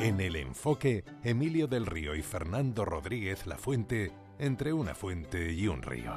En El Enfoque, Emilio del Río y Fernando Rodríguez Lafuente, entre una fuente y un río.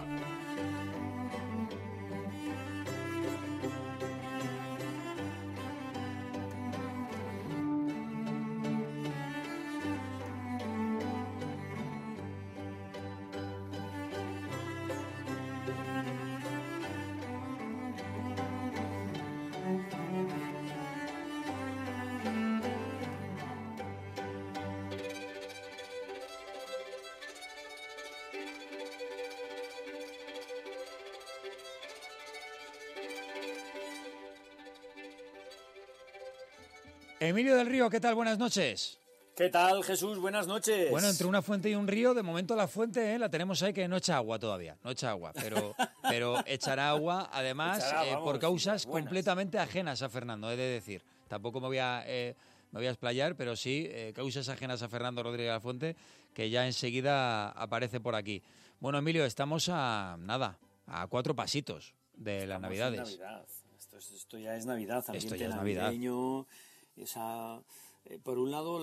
Emilio del Río, ¿qué tal? Buenas noches. ¿Qué tal, Jesús? Buenas noches. Bueno, entre una fuente y un río, de momento la fuente la tenemos ahí que no echa agua todavía, no echa agua, pero echará agua, además, por causas completamente ajenas a Fernando, he de decir. Tampoco me voy a explayar, pero sí, causas ajenas a Fernando Rodríguez Lafuente, que ya enseguida aparece por aquí. Bueno, Emilio, estamos a 4 pasitos de las Navidades. Navidad. Esto ya es Navidad, Esto ya es Navidad. Por un lado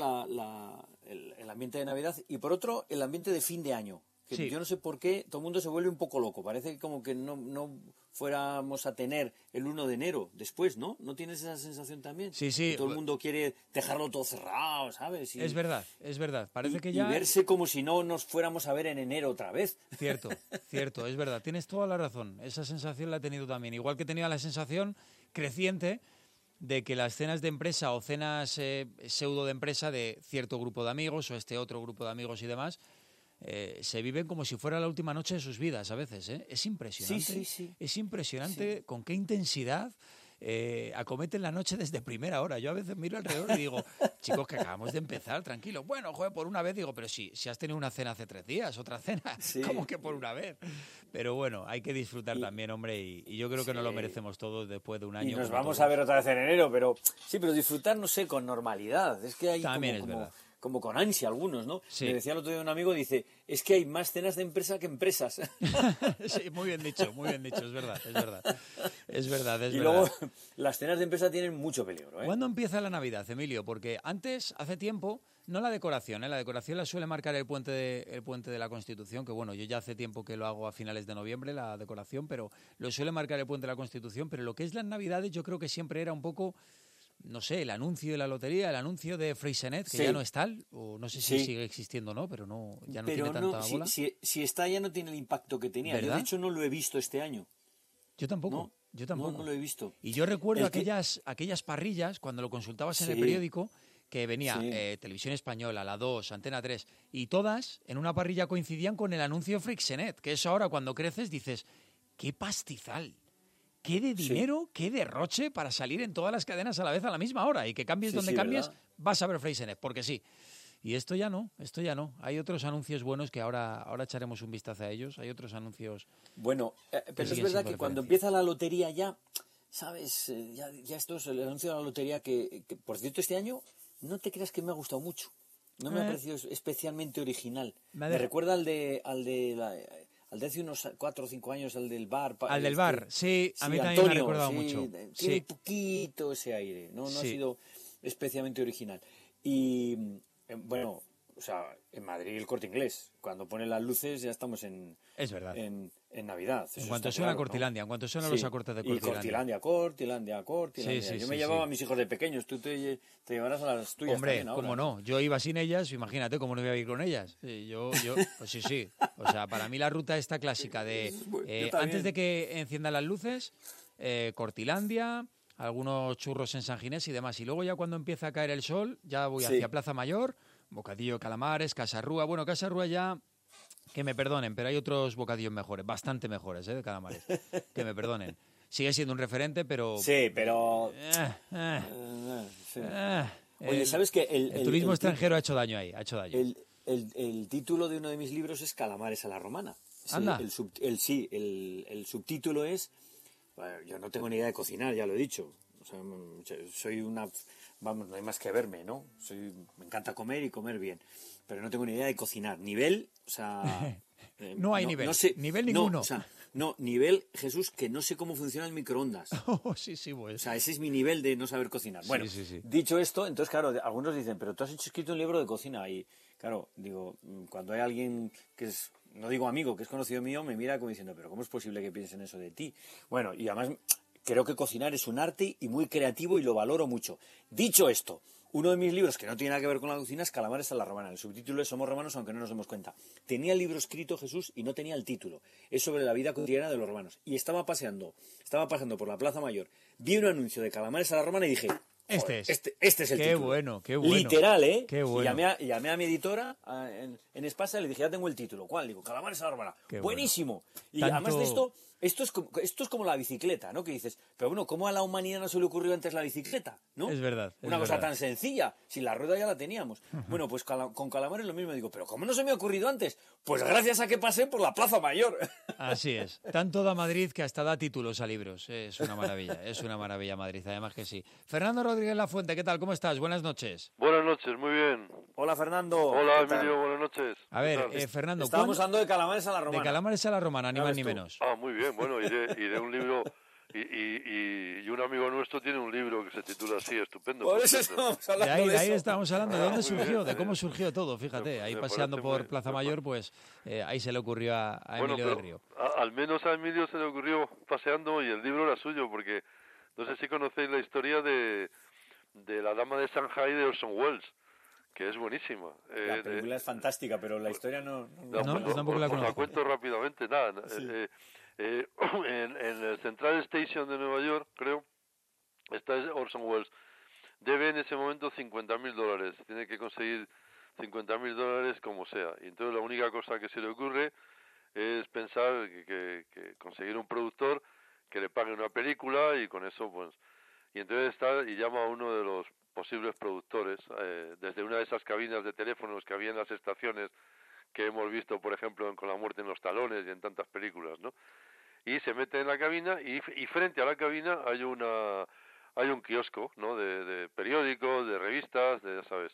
el ambiente de Navidad y por otro el ambiente de fin de año. Que sí. Yo no sé por qué todo el mundo se vuelve un poco loco. Parece como que no fuéramos a tener el 1 de enero después, ¿no? ¿No tienes esa sensación también? Sí. Que todo el mundo quiere dejarlo todo cerrado, ¿sabes? Es verdad. Parece que ya... Y verse como si no nos fuéramos a ver en enero otra vez. Cierto, es verdad. Tienes toda la razón. Esa sensación la he tenido también. Igual que tenía la sensación creciente de que las cenas de empresa o cenas pseudo de empresa de cierto grupo de amigos o este otro grupo de amigos y demás se viven como si fuera la última noche de sus vidas a veces. Es impresionante. Sí. Es impresionante con qué intensidad acometen la noche desde primera hora. Yo a veces miro alrededor y digo, chicos, que acabamos de empezar, tranquilo. Bueno, joder, por una vez digo, pero si has tenido una cena hace 3 días, otra cena, ¿cómo que por una vez? Pero bueno, hay que disfrutar también, hombre, y yo creo que nos lo merecemos todos después de un año. Y nos vamos a ver otra vez en enero, pero disfrutar, no sé, con normalidad. Es que hay como con ansia algunos, ¿no? Sí. Me decía el otro día un amigo, dice, es que hay más cenas de empresa que empresas. Sí, muy bien dicho, es verdad. Y luego, las cenas de empresa tienen mucho peligro, ¿eh? ¿Cuándo empieza la Navidad, Emilio? Porque hace tiempo, no la decoración, la decoración la suele marcar el puente de la Constitución, que bueno, yo ya hace tiempo que lo hago a finales de noviembre, la decoración, pero lo suele marcar el puente de la Constitución, pero lo que es las Navidades yo creo que siempre era un poco... No sé, el anuncio de la lotería, el anuncio de Freixenet, que ya no es tal, o no sé si sigue existiendo o no, pero ya no tiene tanta bola. Si está ya no tiene el impacto que tenía. ¿Verdad? Yo, de hecho, no lo he visto este año. Yo tampoco. No lo he visto. Y yo recuerdo aquellas parrillas, cuando lo consultabas en el periódico, que venía Televisión Española, La 2, Antena 3, y todas en una parrilla coincidían con el anuncio Freixenet, que eso ahora cuando creces dices, ¡qué pastizal! ¿Qué de dinero, qué derroche para salir en todas las cadenas a la vez a la misma hora? Y que cambies donde cambies, ¿verdad? Vas a ver Freixenet, porque sí. Y esto ya no. Hay otros anuncios buenos que ahora echaremos un vistazo a ellos. Hay otros anuncios... Bueno, pero es verdad que cuando empieza la lotería ya, ¿sabes? Ya esto es el anuncio de la lotería que, por cierto, este año no te creas que me ha gustado mucho. No me ha parecido especialmente original. Me recuerda al de hace unos 4 o 5 años, al del bar. Al del bar, sí, a mí también Antonio, me ha recordado mucho. Tiene un poquito ese aire, no ha sido especialmente original. Y, bueno, o sea, en Madrid el Corte Inglés, cuando pone las luces ya estamos en Navidad. En cuanto suena Cortilandia, en cuanto suenan los acordes de Cortilandia. Y Cortilandia. Yo me llevaba a mis hijos de pequeños, tú te llevarás a las tuyas. Hombre, también ahora. cómo no, yo iba sin ellas, imagínate cómo no iba a ir con ellas. Pues sí. O sea, para mí la ruta esta clásica de antes de que enciendan las luces, Cortilandia, algunos churros en San Ginés y demás. Y luego ya cuando empieza a caer el sol, ya voy hacia Plaza Mayor, bocadillo de calamares, Casarrúa. Bueno, Casarrúa ya... Que me perdonen, pero hay otros bocadillos mejores, bastante mejores, de calamares. Que me perdonen. Sigue siendo un referente, pero... Sí, pero... Oye, ¿sabes qué? El turismo extranjero ha hecho daño ahí, El título de uno de mis libros es Calamares a la romana. Anda. El subtítulo es... Bueno, yo no tengo ni idea de cocinar, ya lo he dicho. O sea, soy una... Vamos, no hay más que verme, ¿no? Me encanta comer y comer bien. Pero no tengo ni idea de cocinar. Nivel, o sea... no hay nivel. No sé, nivel ninguno. O sea, No, nivel, Jesús, que no sé cómo funciona el microondas. Sí, pues. O sea, ese es mi nivel de no saber cocinar. Bueno, sí. Dicho esto, entonces, claro, algunos dicen, pero tú has escrito un libro de cocina. Y, claro, digo, cuando hay alguien que es, no digo amigo, que es conocido mío, me mira como diciendo, pero ¿cómo es posible que piensen eso de ti? Bueno, y además creo que cocinar es un arte y muy creativo y lo valoro mucho. Dicho esto, uno de mis libros, que no tiene nada que ver con la cocina, es Calamares a la romana. El subtítulo es Somos romanos aunque no nos demos cuenta. Tenía el libro escrito, Jesús, y no tenía el título. Es sobre la vida cotidiana de los romanos. Y estaba pasando por la Plaza Mayor, vi un anuncio de Calamares a la romana y dije... Este es el título. Qué bueno. Literal, ¿eh? Qué bueno. Y llamé a mi editora en Espasa y le dije, ya tengo el título. ¿Cuál? Digo, Calamares a la romana. Buenísimo. Bueno. Y además de esto es como la bicicleta, ¿no? Que dices, pero bueno, ¿cómo a la humanidad no se le ocurrió antes la bicicleta? ¿No? Es verdad. Una cosa tan sencilla, si la rueda ya la teníamos. Bueno, pues con Calamares lo mismo. Digo, pero ¿cómo no se me ha ocurrido antes? Pues gracias a que pasé por la Plaza Mayor. Así es. Tanto da Madrid que hasta da títulos a libros. Es una maravilla Madrid, además que sí. Fernando Rodríguez Lafuente, ¿qué tal? ¿Cómo estás? Buenas noches. Buenas noches, muy bien. Hola, Fernando. Hola, Emilio, buenas noches. A ver, Fernando... Estábamos hablando de Calamares a la romana. De Calamares a la romana, ni más ni menos. Ah, muy bien. Bueno, y de un libro, y un amigo nuestro tiene un libro que se titula así, estupendo. Por eso estamos hablando de ahí estábamos hablando de dónde surgió, de cómo surgió todo, fíjate, ahí paseando por Plaza Mayor, pues ahí se le ocurrió a Emilio del Río. Al menos a Emilio se le ocurrió paseando y el libro era suyo, porque no sé si conocéis la historia de La Dama de Shanghai de Orson Welles, que es buenísima. La película es fantástica, pero la historia no yo tampoco la conozco. Os la cuento rápidamente. Nada, sí. En el Central Station de Nueva York, creo, está Orson Welles. Debe en ese momento $50,000. Tiene que conseguir $50,000 como sea. Y entonces la única cosa que se le ocurre es pensar que conseguir un productor que le pague una película y con eso, pues... Y entonces llama a uno de los posibles productores desde una de esas cabinas de teléfonos que había en las estaciones que hemos visto, por ejemplo, Con la muerte en los talones y en tantas películas, ¿no? Y se mete en la cabina y frente a la cabina hay un kiosco, ¿no? De periódicos, de revistas, ya sabes.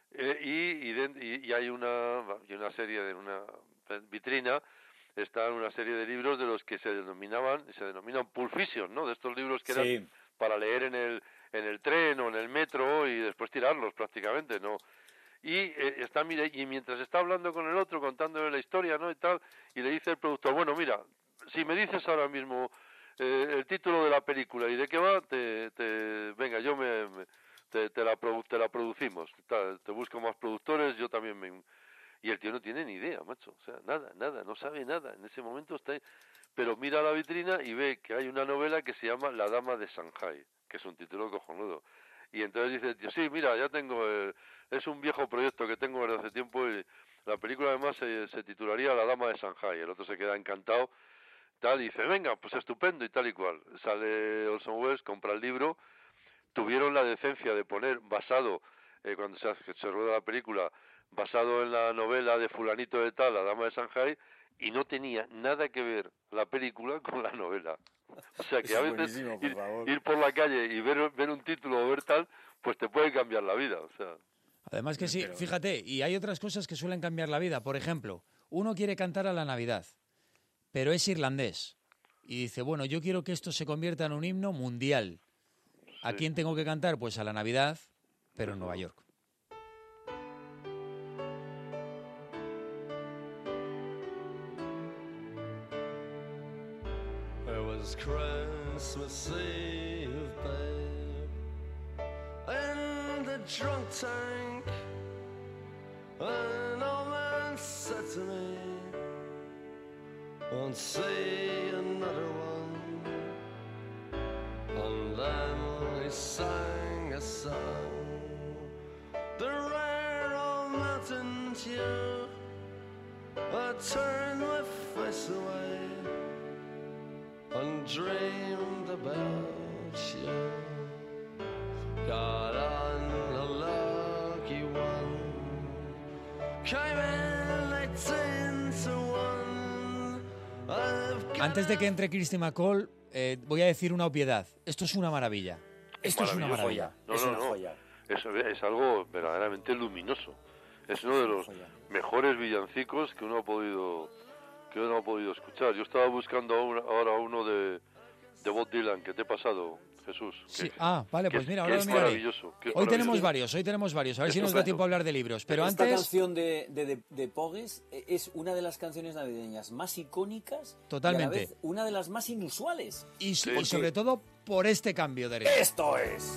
Y hay una serie de una vitrina, está una serie de libros de los que se denominan Pulp Fiction, ¿no? De estos libros que eran para leer en el tren o en el metro y después tirarlos prácticamente, ¿no? Y y mientras está hablando con el otro, contándole la historia, ¿no? Y tal, y le dice el productor, bueno, mira, si me dices ahora mismo el título de la película y de qué va, venga, yo te la producimos, te busco más productores, yo también Y el tío no tiene ni idea, macho, o sea, nada, no sabe nada, en ese momento está ahí. Pero mira la vitrina y ve que hay una novela que se llama La Dama de Shanghai, que es un título cojonudo. Y entonces dice, tío, sí, mira, ya tengo, es un viejo proyecto que tengo desde hace tiempo y la película además se titularía La Dama de Shanghai. El otro se queda encantado, tal, y dice, venga, pues estupendo y tal y cual. Sale Orson Welles, compra el libro, tuvieron la decencia de poner basado, cuando se rueda la película, basado en la novela de fulanito de tal, La Dama de Shanghai, y no tenía nada que ver la película con la novela. O sea que a veces ir por la calle y ver un título o ver tal, pues te puede cambiar la vida. O sea. Además que sí, fíjate, y hay otras cosas que suelen cambiar la vida. Por ejemplo, uno quiere cantar a la Navidad, pero es irlandés. Y dice, bueno, yo quiero que esto se convierta en un himno mundial. ¿A quién tengo que cantar? Pues a la Navidad, pero en Nueva York. Christmas Eve, babe, in the drunk tank, an old man said to me, won't see another one. And then he sang a song, the rare old mountain dew. I turned my face away and dreamed about you. Got on a lucky one, came in 18 to 1. Antes de que entre Kirsty MacColl, voy a decir una obviedad. Esto es una maravilla. Esto es una maravilla. No. Eso es algo verdaderamente luminoso. Es uno de los mejores villancicos que uno ha podido que no he podido escuchar. Yo estaba buscando ahora uno de Bob Dylan, que te he pasado, Jesús. Sí. Vale, pues mira, ahora lo miraré. Maravilloso. Hoy tenemos varios. A ver si nos da tiempo a hablar de libros. Pero esta antes... canción de Pogues es una de las canciones navideñas más icónicas. Totalmente. Y a la vez una de las más inusuales. Y sobre todo por este cambio de ritmo. ¡Esto es!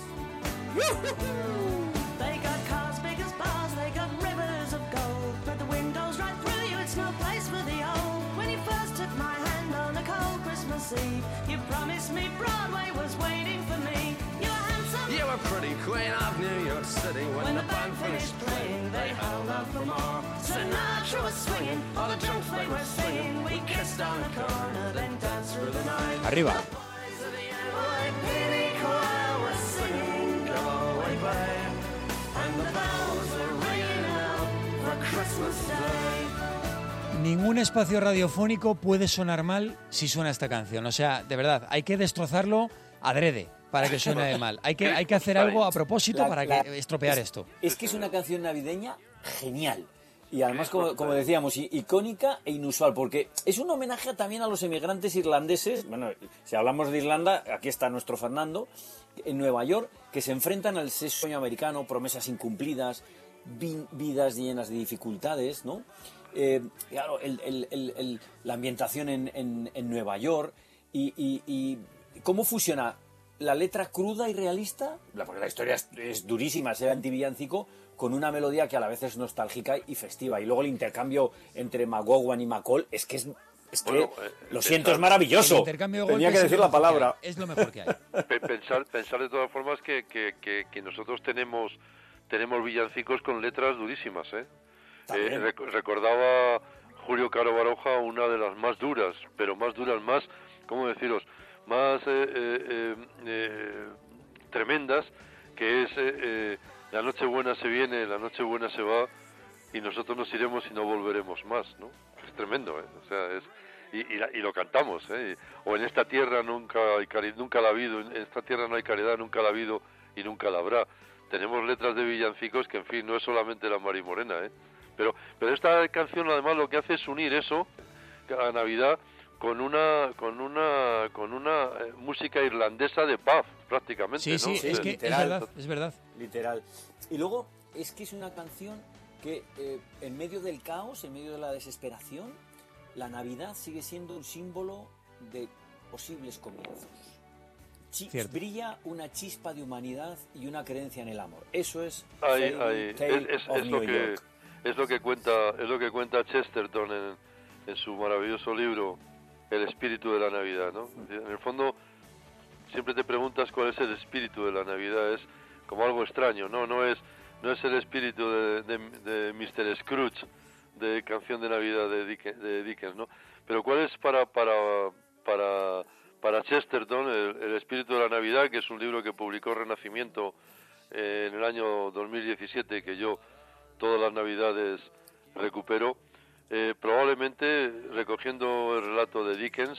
You promised me Broadway was waiting for me. You were handsome. You were pretty queen of New York City. When the band finished playing, they held out for more. Sinatra was swinging, all the junk they were singing. We kissed on a corner, then danced through the night. Arriba. The boys of the NYPD choir were singing Galway Bay, and the bells were ringing out for Christmas Day. Ningún espacio radiofónico puede sonar mal si suena esta canción. O sea, de verdad, hay que destrozarlo adrede para que suene mal. Hay que hacer algo a propósito para estropear esto. Es que es una canción navideña genial. Y además, como decíamos, icónica e inusual, porque es un homenaje también a los emigrantes irlandeses. Bueno, si hablamos de Irlanda, aquí está nuestro Fernando, en Nueva York, que se enfrentan al sueño americano, promesas incumplidas, vidas llenas de dificultades, ¿no? Claro, la ambientación en Nueva York y cómo fusiona la letra cruda y realista, porque la historia es durísima, es el antivillancico, con una melodía que a la vez es nostálgica y festiva. Y luego el intercambio entre McGowan y McCall es que lo siento, es maravilloso. Tenía que decir la palabra. Es lo mejor que hay. Pensar de todas formas que nosotros tenemos villancicos con letras durísimas, ¿eh? Recordaba Julio Caro Baroja una de las más duras, pero más duras, más, ¿cómo deciros?, más tremendas, que es la noche buena se viene, la noche buena se va, y nosotros nos iremos y no volveremos más, ¿no? Es tremendo, ¿eh? O sea, y lo cantamos, ¿eh? O en esta tierra nunca la ha habido, en esta tierra no hay caridad, nunca la ha habido y nunca la habrá. Tenemos letras de villancicos que, en fin, no es solamente la Mari Morena, ¿eh? Pero esta canción además lo que hace es unir eso, a Navidad, con una música irlandesa de pub, prácticamente. Sí, ¿no? Sí, es que literal, es verdad. Literal. Y luego es que es una canción que en medio del caos, en medio de la desesperación, la Navidad sigue siendo un símbolo de posibles comienzos. Brilla una chispa de humanidad y una creencia en el amor. Eso es es lo que cuenta Chesterton en su maravilloso libro El espíritu de la Navidad, ¿no? En el fondo siempre te preguntas cuál es el espíritu de la Navidad. Es como algo extraño, no es el espíritu de Mr. Scrooge, de Canción de Navidad de Dickens, ¿no? Pero cuál es para Chesterton el espíritu de la Navidad, que es un libro que publicó Renacimiento en el año 2017, que yo todas las Navidades recupero, probablemente recogiendo el relato de Dickens,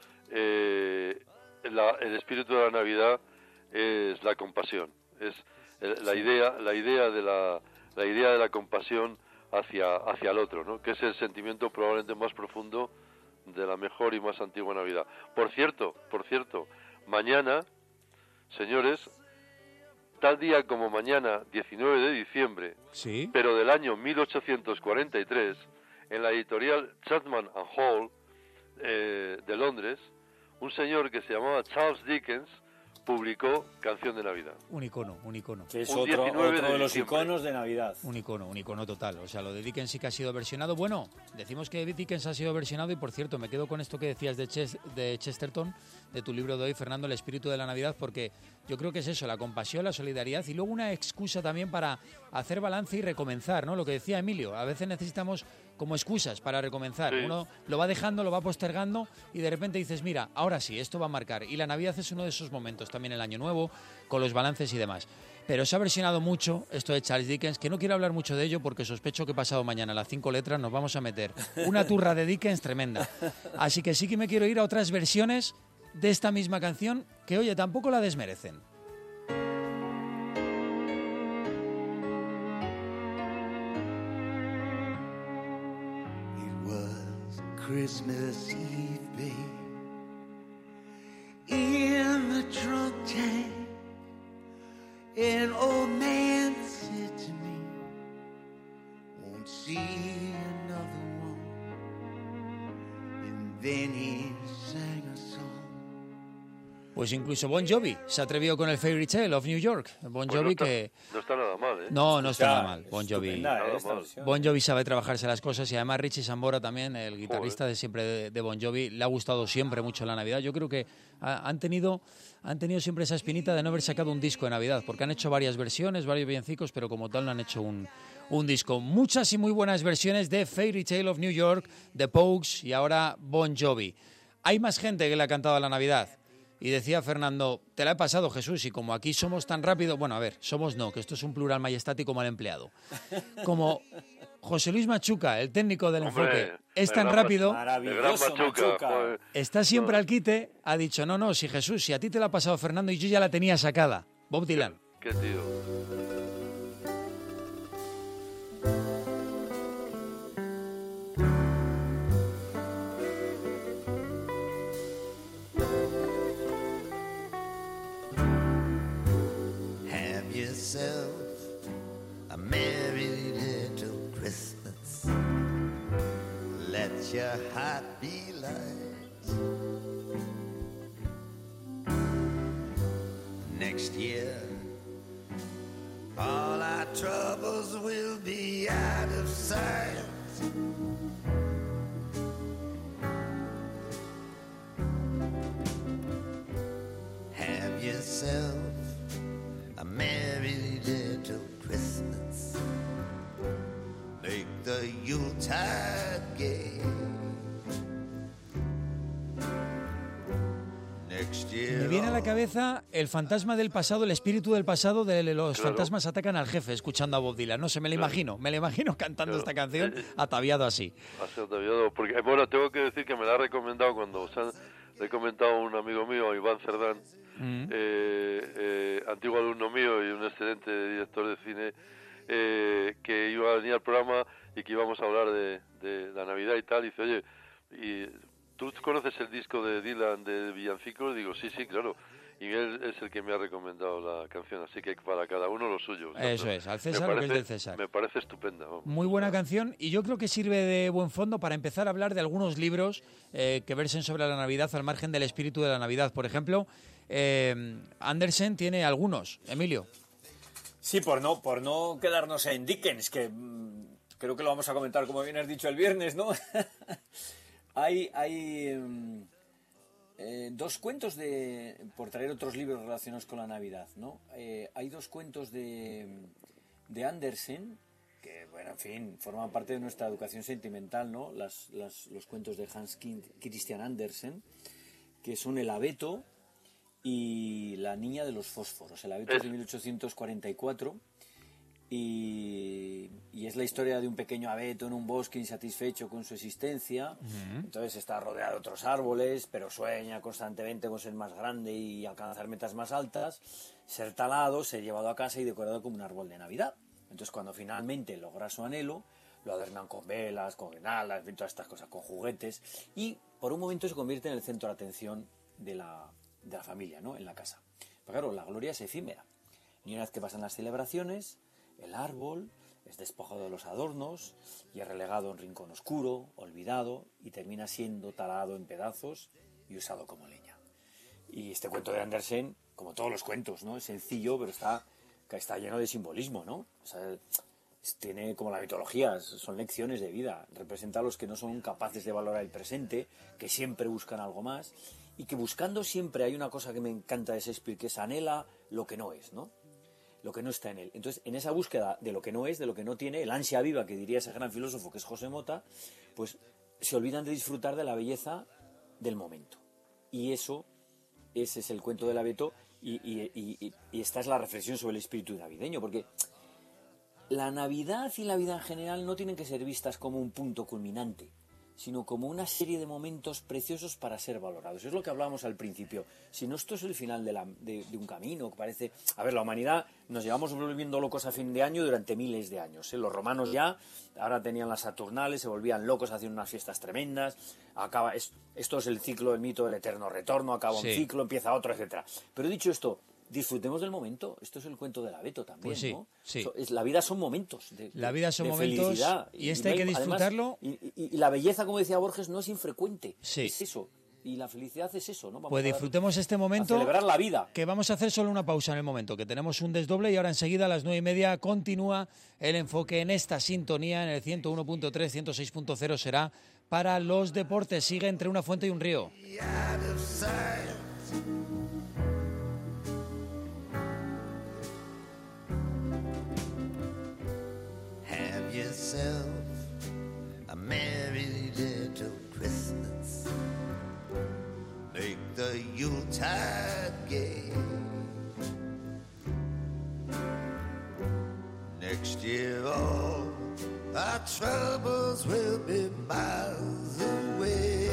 el espíritu de la Navidad es la compasión, es la idea de la compasión hacia el otro, ¿no? Que es el sentimiento probablemente más profundo de la mejor y más antigua Navidad. Por cierto, mañana, señores, tal día como mañana, 19 de diciembre, ¿sí?, pero del año 1843, en la editorial Chapman and Hall de Londres, un señor que se llamaba Charles Dickens publicó Canción de Navidad. Un icono. Que es otro de los iconos de Navidad. Un icono total. O sea, lo de Dickens sí que ha sido versionado. Bueno, decimos que Dickens ha sido versionado y, por cierto, me quedo con esto que decías de Chesterton, de tu libro de hoy, Fernando, El espíritu de la Navidad, porque yo creo que es eso, la compasión, la solidaridad y luego una excusa también para hacer balance y recomenzar, ¿no? Lo que decía Emilio, a veces necesitamos como excusas para recomenzar. Sí. Uno lo va dejando, lo va postergando y de repente dices, mira, ahora sí, esto va a marcar. Y la Navidad es uno de esos momentos, también el Año Nuevo, con los balances y demás. Pero se ha versionado mucho esto de Charles Dickens, que no quiero hablar mucho de ello porque sospecho que pasado mañana a las 5 letras nos vamos a meter una turra de Dickens tremenda. Así que sí que me quiero ir a otras versiones de esta misma canción que, oye, tampoco la desmerecen. Christmas Eve, babe, in the trunk tank, an old man said to me, won't see another one, and then he sang a song. Pues incluso Bon Jovi se atrevió con el Fairy Tale of New York. Bon Jovi que... No está nada mal, ¿eh? No está nada mal. Bon Jovi. Bon Jovi sabe trabajarse las cosas y además Richie Sambora también, el guitarrista de siempre de Bon Jovi, le ha gustado siempre mucho la Navidad. Yo creo que han tenido siempre esa espinita de no haber sacado un disco de Navidad, porque han hecho varias versiones, varios villancicos, pero como tal no han hecho un disco. Muchas y muy buenas versiones de Fairy Tale of New York, The Pogues y ahora Bon Jovi. Hay más gente que le ha cantado a la Navidad. Y decía Fernando, te la he pasado, Jesús, y como aquí somos tan rápido, bueno, a ver, somos no, que esto es un plural majestático mal empleado. Como José Luis Machuca, el técnico del enfoque, es tan rápido, Machuca. está siempre al quite, ha dicho, no, si Jesús, si a ti te la ha pasado Fernando y yo ya la tenía sacada. Bob Dylan. Qué tío. A merry little Christmas, let your heart be light. Next year, all our troubles will be out of sight. Have yourself a merry little Christmas, make the Yuletide gay. Next year. Me viene a la cabeza el fantasma del pasado, el espíritu del pasado de los fantasmas atacan al jefe, escuchando a Bob Dylan. No sé, me lo imagino cantando esta canción ataviado así. Así ataviado, porque bueno, tengo que decir que me la ha recomendado cuando le he comentado a un amigo mío, Iván Cerdán, antiguo alumno mío y un excelente director de cine, que iba a venir al programa y que íbamos a hablar de la Navidad y tal, y dice, oye, ¿y tú conoces el disco de Dylan de villancicos? Digo, sí, claro, y él es el que me ha recomendado la canción, así que para cada uno lo suyo. Eso es, al César lo que es del César. Me parece estupenda. Vamos. Muy buena canción, y yo creo que sirve de buen fondo para empezar a hablar de algunos libros que versen sobre la Navidad al margen del espíritu de la Navidad. Por ejemplo, Andersen tiene algunos, Emilio. Sí, por no quedarnos en Dickens, que creo que lo vamos a comentar, como bien has dicho, el viernes, ¿no? Hay dos cuentos por traer otros libros relacionados con la Navidad, ¿no? Hay dos cuentos de Andersen, que, bueno, en fin, forman parte de nuestra educación sentimental, ¿no? Los cuentos de Hans Christian Andersen, que son El abeto y La niña de los fósforos. El abeto es de 1844 y es la historia de un pequeño abeto en un bosque insatisfecho con su existencia. Entonces está rodeado de otros árboles, pero sueña constantemente con ser más grande y alcanzar metas más altas, ser talado, ser llevado a casa y decorado como un árbol de Navidad. Entonces, cuando finalmente logra su anhelo, lo adornan con velas, con guirnaldas, todas estas cosas, con juguetes, y por un momento se convierte en el centro de atención de la familia, ¿no? En la casa. Pero claro, la gloria es efímera. Y una vez que pasan las celebraciones, el árbol es despojado de los adornos y es relegado a un rincón oscuro, olvidado, y termina siendo talado en pedazos y usado como leña. Y este cuento de Andersen, como todos los cuentos, ¿no? Es sencillo, pero está lleno de simbolismo, ¿no? O sea, tiene como la mitología, son lecciones de vida. Representa a los que no son capaces de valorar el presente, que siempre buscan algo más, y que buscando siempre, hay una cosa que me encanta de Shakespeare, que es anhela lo que no es, ¿no? Lo que no está en él. Entonces, en esa búsqueda de lo que no es, de lo que no tiene, el ansia viva que diría ese gran filósofo que es José Mota, pues se olvidan de disfrutar de la belleza del momento. Y ese es el cuento del abeto, y esta es la reflexión sobre el espíritu navideño, porque la Navidad y la vida en general no tienen que ser vistas como un punto culminante, sino como una serie de momentos preciosos para ser valorados. Es lo que hablábamos al principio. Si no, esto es el final de un camino que parece... A ver, la humanidad nos llevamos volviendo locos a fin de año durante miles de años. Los romanos ya, ahora tenían las Saturnales, se volvían locos, hacían unas fiestas tremendas. Esto es el ciclo del mito del eterno retorno, acaba un ciclo, empieza otro, etcétera. Pero dicho esto, disfrutemos del momento. Esto es el cuento del abeto también, pues sí, ¿no? Sí. La vida son momentos la vida son momentos felicidad. Y hay que disfrutarlo. Además, y la belleza, como decía Borges, no es infrecuente. Sí. Es eso. Y la felicidad es eso, ¿no? Pues disfrutemos este momento. A celebrar la vida. Que vamos a hacer solo una pausa en el momento, que tenemos un desdoble y ahora enseguida a las 9:30 continúa el enfoque en esta sintonía, en el 101.3, 106.0 será para los deportes. Sigue Entre una fuente y un río. Have yourself a merry little Christmas. Make the Yuletide gay. Next year all our troubles will be miles away.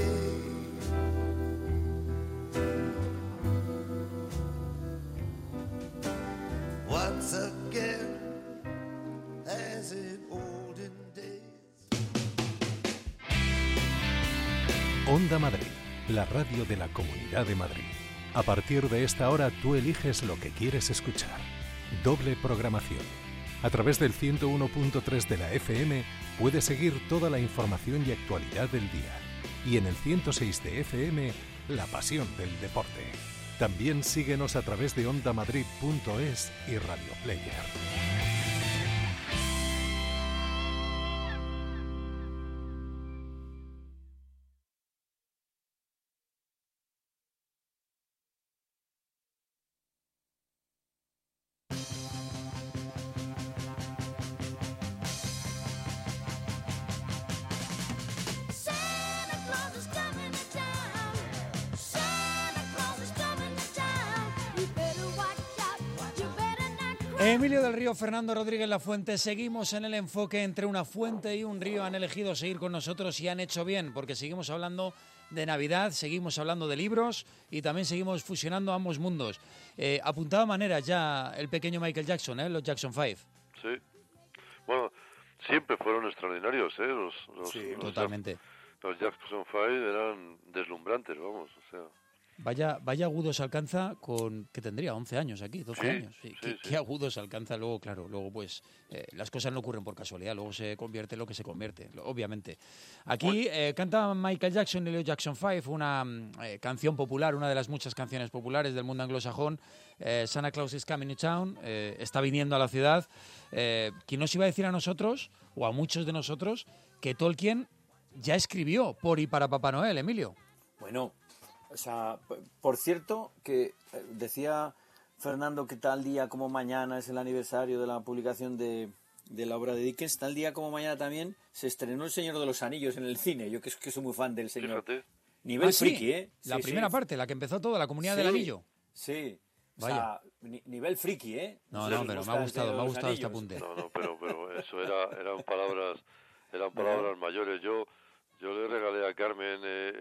Once again, as in olden days. Onda Madrid, la radio de la Comunidad de Madrid. A partir de esta hora tú eliges lo que quieres escuchar. Doble programación. A través del 101.3 de la FM puedes seguir toda la información y actualidad del día. Y en el 106 de FM, la pasión del deporte. También síguenos a través de ondamadrid.es y Radio Player. Emilio del Río, Fernando Rodríguez Lafuente, seguimos en el enfoque Entre una fuente y un río. Han elegido seguir con nosotros y han hecho bien, porque seguimos hablando de Navidad, seguimos hablando de libros y también seguimos fusionando ambos mundos. Apuntaba maneras ya el pequeño Michael Jackson, los Jackson 5. Sí. Bueno, siempre fueron extraordinarios, Sí, totalmente. Los Jackson 5 eran deslumbrantes, vamos, o sea... Vaya agudos alcanza con... que tendría 11 años aquí, 12 años. Sí. ¿Qué agudos alcanza luego? Claro, luego pues las cosas no ocurren por casualidad, luego se convierte en lo que se convierte, obviamente. Aquí canta Michael Jackson y los Jackson 5, una canción popular, una de las muchas canciones populares del mundo anglosajón. Santa Claus is coming to town, está viniendo a la ciudad. ¿Quién nos iba a decir a nosotros, o a muchos de nosotros, que Tolkien ya escribió por y para Papá Noel, Emilio? Bueno... O sea, por cierto, que decía Fernando que tal día como mañana es el aniversario de la publicación de la obra de Dickens, tal día como mañana también se estrenó El Señor de los Anillos en el cine. Yo que soy muy fan del señor. Fíjate. Nivel friki, ¿eh? La primera parte, la que empezó toda, la Comunidad del Anillo. Sí. Vaya. O sea, nivel friki, ¿eh? No, pero me ha gustado este apunte. No, pero eso eran palabras mayores. Yo le regalé a Carmen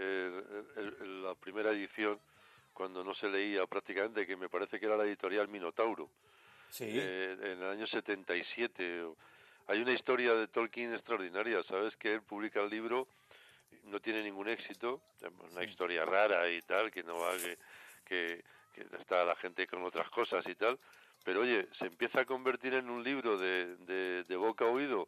la primera edición cuando no se leía prácticamente, que me parece que era la editorial Minotauro. Sí. En el año 77. Hay una historia de Tolkien extraordinaria, ¿sabes? Que él publica el libro, no tiene ningún éxito, una historia rara y tal, que no va, que está la gente con otras cosas y tal, pero oye, se empieza a convertir en un libro de boca a oído,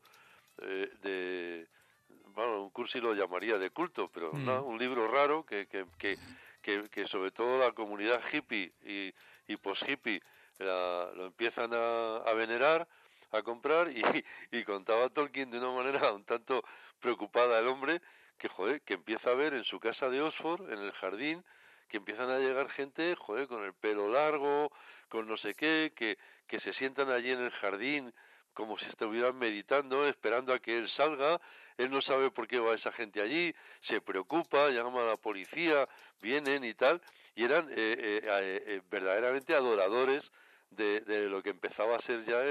bueno, un cursi lo llamaría de culto, pero no, un libro raro que sobre todo la comunidad hippie y post-hippie lo empiezan a venerar, a comprar, y contaba Tolkien de una manera un tanto preocupada el hombre, que empieza a ver en su casa de Oxford, en el jardín, que empiezan a llegar gente, con el pelo largo, con no sé qué, que se sientan allí en el jardín como si estuvieran meditando, esperando a que él salga. Él no sabe por qué va esa gente allí, se preocupa, llama a la policía, vienen y tal, y eran verdaderamente adoradores de lo que empezaba a ser ya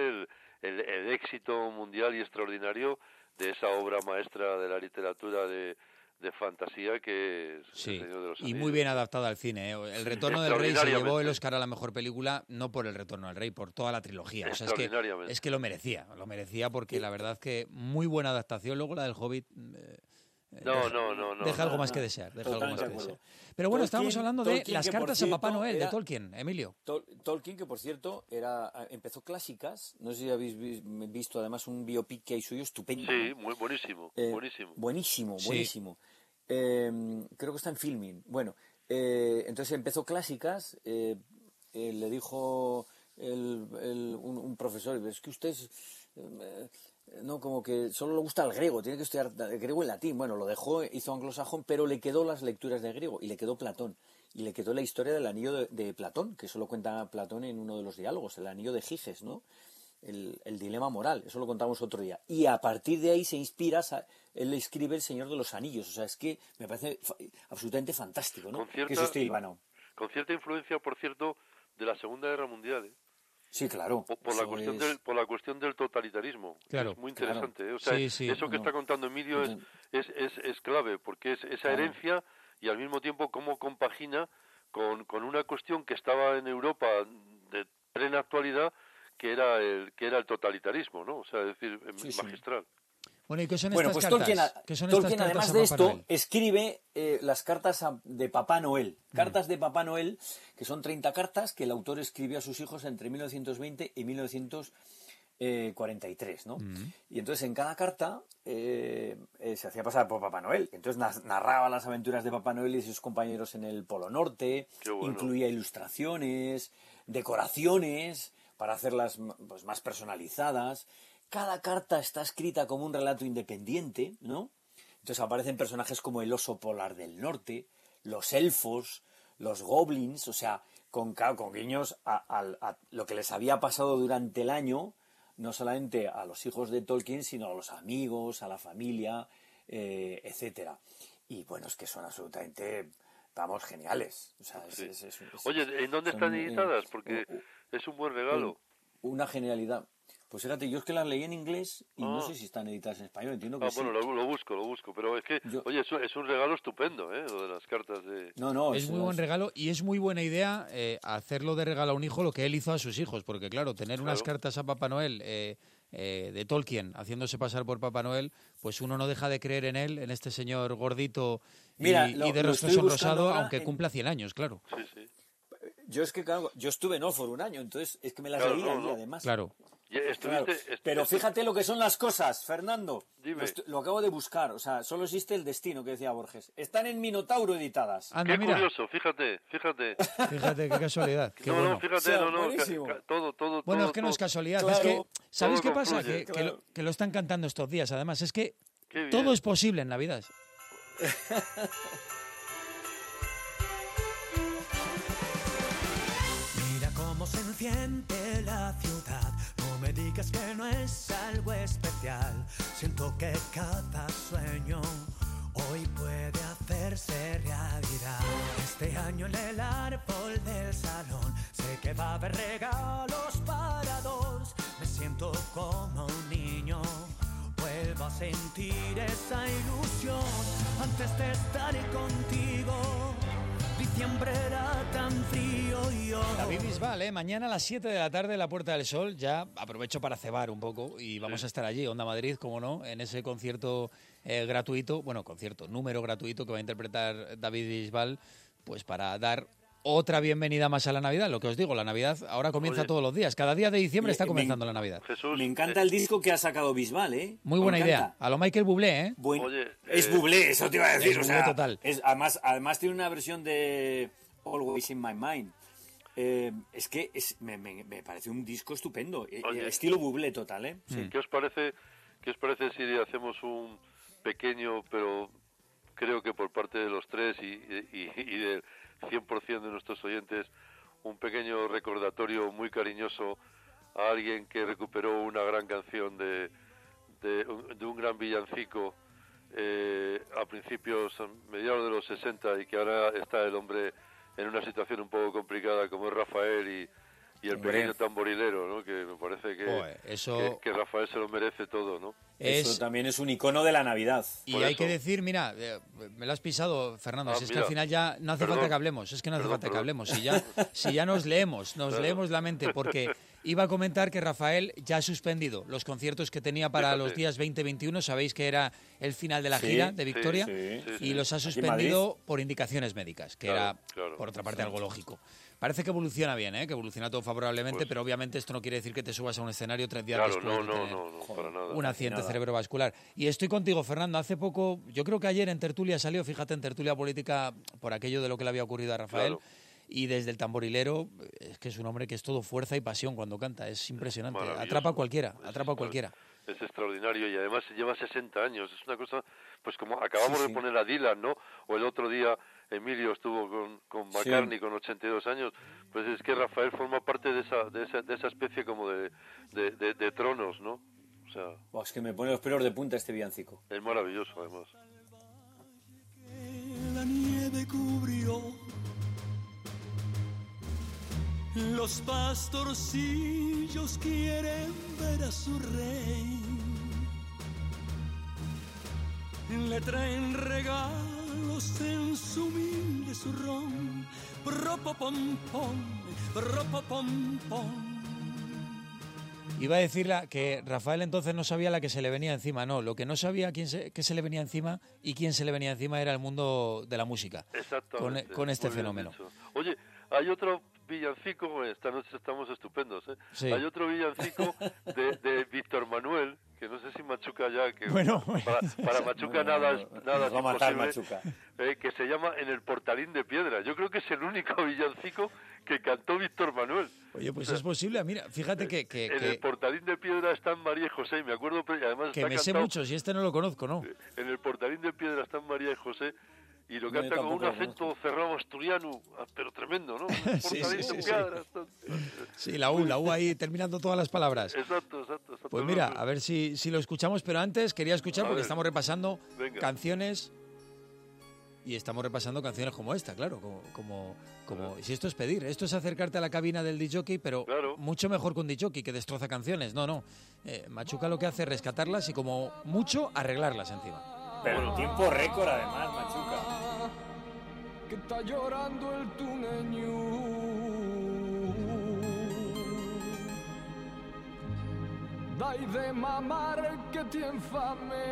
el éxito mundial y extraordinario de esa obra maestra de la literatura de fantasía que es sí. El Señor de los y Anillos. muy bien adaptada al cine. El Retorno del Rey se llevó el Oscar a la mejor película, no por El Retorno del Rey, por toda la trilogía. O sea, es que lo merecía porque la verdad que muy buena adaptación. Luego la del Hobbit... Deja algo más que desear. Pero bueno, estábamos hablando de las cartas a Papá Noel de Tolkien, Emilio. Tolkien, que por cierto empezó Clásicas. No sé si habéis visto además un biopic que hay suyo estupendo. Sí, muy buenísimo. Buenísimo. Creo que está en Filmin. Bueno, entonces empezó Clásicas. Le dijo un profesor, es que usted no, como que solo le gusta el griego, tiene que estudiar el griego y el latín. Bueno, lo dejó, hizo anglosajón, pero le quedó las lecturas de griego y le quedó Platón. Y le quedó la historia del anillo de Platón, que eso lo cuenta Platón en uno de los diálogos, el anillo de Giges, ¿no? El dilema moral, eso lo contamos otro día. Y a partir de ahí se inspira, él escribe El Señor de los Anillos. O sea, es que me parece absolutamente fantástico, ¿no? Con cierta influencia, por cierto, de la Segunda Guerra Mundial, ¿eh? Sí, claro. Por la cuestión del totalitarismo. Claro, es muy interesante. Claro. O sea, eso que está contando Emilio es clave, porque es esa herencia y al mismo tiempo cómo compagina con una cuestión que estaba en Europa de plena actualidad, que era el totalitarismo, ¿no? O sea, es decir, magistral. Bueno, ¿y qué son estas cartas? Tolkien, además de esto, escribe las cartas de Papá Noel. Cartas de Papá Noel, que son 30 cartas que el autor escribió a sus hijos entre 1920 y 1943, ¿no? Y entonces en cada carta se hacía pasar por Papá Noel. Entonces narraba las aventuras de Papá Noel y sus compañeros en el Polo Norte. Incluía ilustraciones, decoraciones, para hacerlas pues, más personalizadas. Cada carta está escrita como un relato independiente, ¿no? Entonces aparecen personajes como el oso polar del norte, los elfos, los goblins, o sea, con guiños a lo que les había pasado durante el año, no solamente a los hijos de Tolkien, sino a los amigos, a la familia, etcétera. Y bueno, es que son absolutamente, geniales. O sea, Oye, ¿en dónde están editadas? Porque es un buen regalo. Una genialidad. Pues fíjate, yo es que las leí en inglés y no sé si están editadas en español, entiendo que sí. Bueno, lo busco, pero es que, oye, es un regalo estupendo, lo de las cartas de... No, es muy buen regalo y es muy buena idea hacerlo de regalo a un hijo lo que él hizo a sus hijos, porque claro, tener unas cartas a Papá Noel de Tolkien haciéndose pasar por Papá Noel, pues uno no deja de creer en él, en este señor gordito y de rostro sonrosado, aunque cumpla 100 años, claro. Sí. Yo es que, claro, yo estuve en Oxford un año, entonces es que me las leí allí, además. Claro. Pero fíjate lo que son las cosas, Fernando. Dime. Lo acabo de buscar, o sea, solo existe El Destino, que decía Borges. Están en Minotauro editadas. Anda, qué curioso, fíjate. Fíjate, qué casualidad. Qué bueno. Fíjate, todo. Bueno, es que no es casualidad, claro, es que, ¿sabéis qué pasa? Confluye, que lo están cantando estos días, además, es que todo es posible en Navidad. Se enciende la ciudad, no me digas que no es algo especial. Siento que cada sueño hoy puede hacerse realidad. Este año en el árbol del salón sé que va a haber regalos para dos. Me siento como un niño, vuelvo a sentir esa ilusión antes de estar contigo. Diciembre era tan frío y yo... David Bisbal, mañana a las 7 de la tarde en la Puerta del Sol. Ya aprovecho para cebar un poco y vamos a estar allí, Onda Madrid, como no, en ese concierto número gratuito que va a interpretar David Bisbal, pues para dar otra bienvenida más a la Navidad. Lo que os digo, la Navidad ahora comienza todos los días. Cada día de diciembre está comenzando la Navidad. Jesús, me encanta el disco que ha sacado Bisbal, ¿eh? Muy buena idea. A lo Michael Bublé, ¿eh? Es Bublé, eso te iba a decir. Es Bublé total. Además tiene una versión de Always in My Mind. Es que me parece un disco estupendo. Estilo Bublé total, ¿eh? Sí. ¿Qué os parece si hacemos un pequeño, pero creo que por parte de los tres y del 100% de nuestros oyentes, un pequeño recordatorio muy cariñoso a alguien que recuperó una gran canción de un gran villancico a mediados de los 60 y que ahora está el hombre en una situación un poco complicada como es Rafael y el pequeño tamborilero, ¿no? Que me parece que Rafael se lo merece todo, ¿no? Eso también es un icono de la Navidad. Y hay que decir, mira, me lo has pisado, Fernando, si es que al final ya no hace falta que hablemos, si ya nos leemos la mente, porque iba a comentar que Rafael ya ha suspendido los conciertos que tenía para los días 20-21, sabéis que era el final de la gira de Victoria, y los ha suspendido por indicaciones médicas, que era, por otra parte, algo lógico. Parece que evoluciona bien, que evoluciona todo favorablemente, pero obviamente esto no quiere decir que te subas a un escenario 3 días después de tener para nada, un accidente cerebrovascular. Y estoy contigo, Fernando. Hace poco, yo creo que ayer en tertulia salió, fíjate, en tertulia política, por aquello de lo que le había ocurrido a Rafael. Y desde el tamborilero, es que es un hombre que es todo fuerza y pasión cuando canta. Es impresionante. Atrapa a cualquiera, Es extraordinario y además lleva 60 años. Es una cosa, pues como acabamos de poner a Dylan, ¿no? O el otro día Emilio estuvo con McCartney con 82 años. Pues es que Rafael forma parte de esa especie como de tronos, ¿no? O sea, es que me pone los pelos de punta este villancico. Es maravilloso, además. La nieve cubrió, los pastorcillos quieren ver a su rey, le traen regalos en su humilde zurrón, ropopom-pom, ropopom-pom. Iba a decirle que Rafael entonces no sabía la que se le venía encima, no, lo que no sabía que se le venía encima y quién se le venía encima era el mundo de la música, con este fenómeno. Oye, hay otro villancico, esta noche estamos estupendos, ¿eh? Sí. Hay otro villancico de Víctor Manuel, que no sé si Machuca ya, que para Machuca nada es imposible, Machuca. Que se llama En el portalín de piedra. Yo creo que es el único villancico que cantó Víctor Manuel. Oye, pues es posible, mira, fíjate que en el portalín de piedra están María y José, y me acuerdo, y además que me sé mucho, si este no lo conozco, ¿no? En el portalín de piedra están María y José, y lo canta con un acento cerrado asturiano, pero tremendo, ¿no? Sí, la U ahí terminando todas las palabras. Exacto. Pues mira, a ver si lo escuchamos, pero antes quería escuchar, porque estamos repasando canciones, y estamos repasando canciones como esta, claro, como si esto es pedir, esto es acercarte a la cabina del disc-jockey, pero mucho mejor que un disc-jockey que destroza canciones, no. Machuca lo que hace es rescatarlas y como mucho arreglarlas encima. Pero en tiempo récord, además, Machuca. Que está llorando el tuneño. Dai de mamar que tiene fame.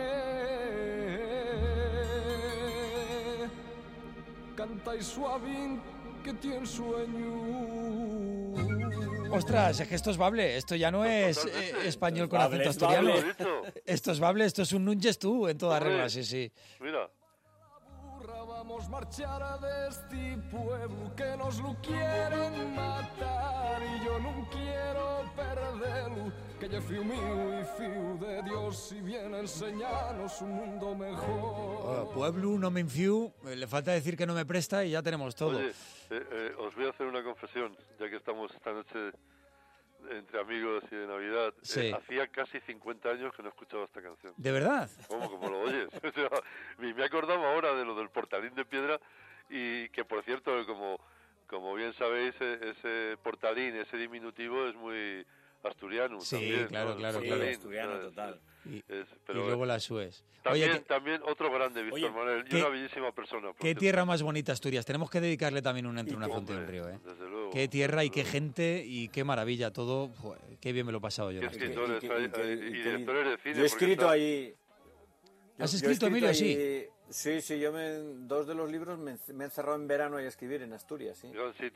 Canta y suavín que tiene sueño. Ostras, es que esto es bable, esto ya no es español con acento asturiano. Esto es bable, esto es un Núñez tú en toda regla, sí. Mira. Vamos a marchar de este pueblo que nos lo quieren matar y yo no quiero perderlo, que yo fío mío y fío de Dios y viene a enseñarnos un mundo mejor. Pueblo, no me infío, le falta decir que no me presta y ya tenemos todo. Oye, os voy a hacer una confesión, ya que estamos esta noche entre amigos y de Navidad. Hacía casi 50 años que no escuchaba esta canción. ¿De verdad? ¿Cómo lo oyes? Me acordaba ahora de lo del portalín de piedra, y que por cierto, como bien sabéis, ese portalín, ese diminutivo es muy asturiano. Sí, también, claro. Asturiano total. Y luego la Suez. También otro grande, Víctor Manuel, y una bellísima persona. Qué tierra más bonita, Asturias. Tenemos que dedicarle también entre una fuente y un río. Desde luego. Qué tierra y qué gente y qué maravilla todo. Joder, qué bien me lo he pasado yo. Qué escritores y directores de cine. Yo he escrito ahí. ¿Has escrito, Emilio? Sí. Sí, yo dos de los libros me he encerrado en verano a escribir en Asturias, sí.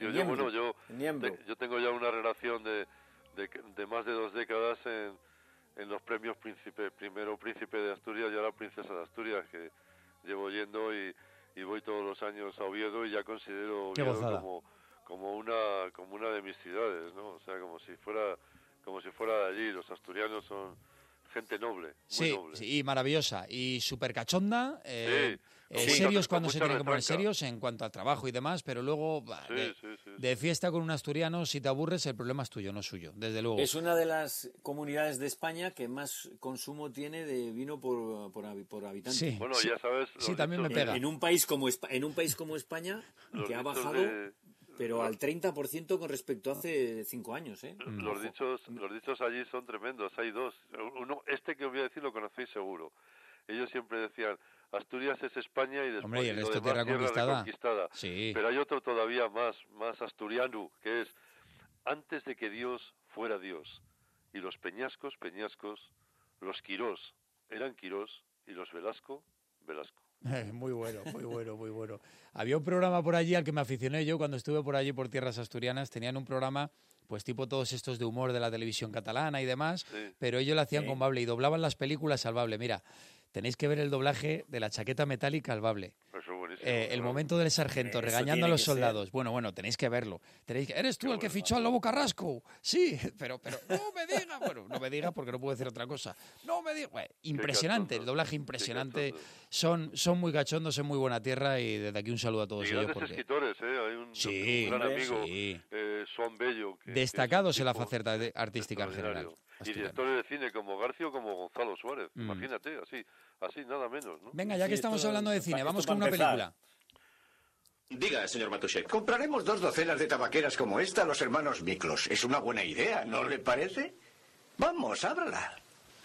Yo tengo ya una relación de más de 2 décadas en los premios primero Príncipe de Asturias y ahora Princesa de Asturias, que llevo yendo y voy todos los años a Oviedo, y ya considero Oviedo como una de mis ciudades, ¿no? O sea, como si fuera de allí. Los asturianos son gente noble, muy noble. Sí, maravillosa y súper cachonda, serios cuando se tienen que poner serios en cuanto al trabajo y demás, pero luego de fiesta con un asturiano, si te aburres, el problema es tuyo, no suyo, desde luego. Es una de las comunidades de España que más consumo tiene de vino por habitante. Sí, ya sabes. Sí, también me pega. En un país como España, que ha bajado... pero al 30% con respecto a hace 5 años, ¿eh? Los dichos allí son tremendos. Hay dos. Uno, que os voy a decir lo conocéis seguro. Ellos siempre decían, Asturias es España y después Hombre, y el resto tierra conquistada. Sí. Pero hay otro todavía más asturiano, que es antes de que Dios fuera Dios. Y los peñascos, los Quirós eran Quirós y los Velasco. Muy bueno. Había un programa por allí al que me aficioné yo cuando estuve por allí por tierras asturianas. Tenían un programa, pues tipo todos estos de humor de la televisión catalana y demás, sí. Pero ellos lo hacían con Bable y doblaban las películas al Bable. Mira, tenéis que ver el doblaje de La chaqueta metálica al Bable. El momento del sargento regañando a los soldados. Bueno, tenéis que verlo. ¿Eres tú el que fichó al Lobo Carrasco? Sí, pero no me diga. Bueno, no me diga porque no puedo decir otra cosa. No me diga. Bueno, impresionante, el doblaje impresionante. Son muy cachondos, en muy buena tierra y desde aquí un saludo a todos ellos. Grandes escritores, hay un gran amigo, Son Bello. Destacados en la faceta artística en general. Y directores de cine como García o como Gonzalo Suárez. Imagínate, así nada menos, ¿no? Venga, ya que estamos hablando de cine, vamos con una película. Diga, señor Matušek. Compraremos 2 docenas de tabaqueras como esta a los hermanos Miklos. Es una buena idea, ¿no le parece? Vamos, ábrala.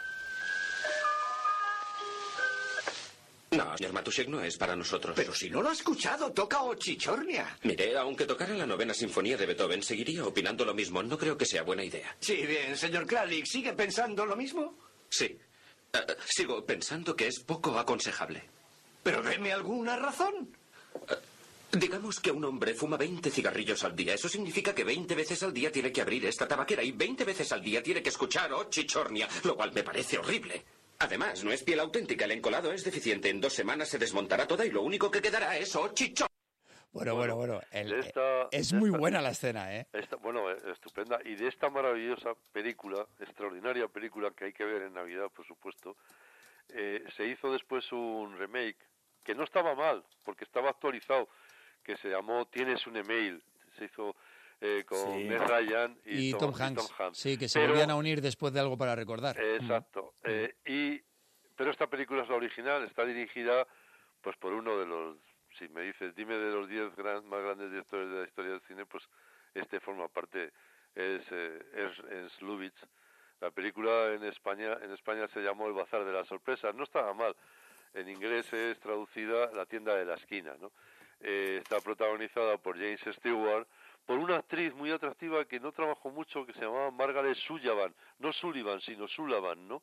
No, señor Matušek, no es para nosotros. Pero si no lo ha escuchado, toca Ochichornia. Mire, aunque tocara la 9ª sinfonía de Beethoven, seguiría opinando lo mismo. No creo que sea buena idea. Sí, bien, señor Kralik, ¿sigue pensando lo mismo? Sí. Sigo pensando que es poco aconsejable. Pero deme alguna razón. Digamos que un hombre fuma 20 cigarrillos al día. Eso significa que 20 veces al día tiene que abrir esta tabaquera y 20 veces al día tiene que escuchar Ochichornia, lo cual me parece horrible. Además, no es piel auténtica, el encolado es deficiente. En 2 semanas se desmontará toda y lo único que quedará es Ochichornia. Bueno. Es muy buena la escena, ¿eh? Estupenda. Y de esta maravillosa película, extraordinaria película que hay que ver en Navidad, por supuesto, se hizo después un remake que no estaba mal, porque estaba actualizado, que se llamó Tienes un email. Se hizo con Meg Ryan y Tom Hanks. Sí, que se volvían a unir después de Algo para recordar. Exacto. Pero esta película es la original, está dirigida pues por uno de los, si me dices, dime de los 10 más grandes directores de la historia del cine, pues este forma parte, es Lubitsch. La película en España se llamó El bazar de las sorpresas, no estaba mal. En inglés es traducida La tienda de la esquina, ¿no? Está protagonizada por James Stewart, por una actriz muy atractiva que no trabajó mucho, que se llamaba Margaret Sullivan, no Sullivan, sino Sullivan, ¿no?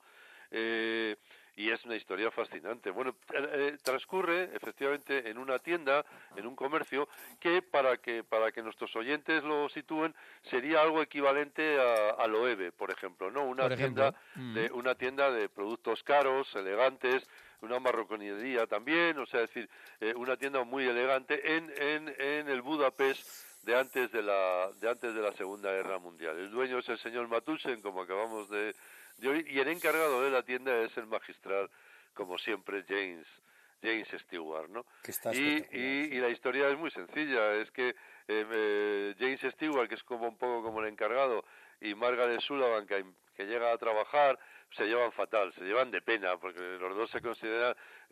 Y es una historia fascinante. Bueno, transcurre efectivamente en una tienda, en un comercio, que para que nuestros oyentes lo sitúen, sería algo equivalente a Loewe, por ejemplo, ¿no? Una tienda de productos caros, elegantes, una marroquinería también, o sea, decir, una tienda muy elegante en el Budapest de antes de la Segunda Guerra Mundial. El dueño es el señor Matušek, como acabamos de oír, y el encargado de la tienda es el magistral, como siempre, James Stewart, ¿no? Y la historia es muy sencilla, es que James Stewart, que es como un poco como el encargado, y Margaret Sullivan, que llega a trabajar, se llevan fatal, se llevan de pena, porque los dos se consideran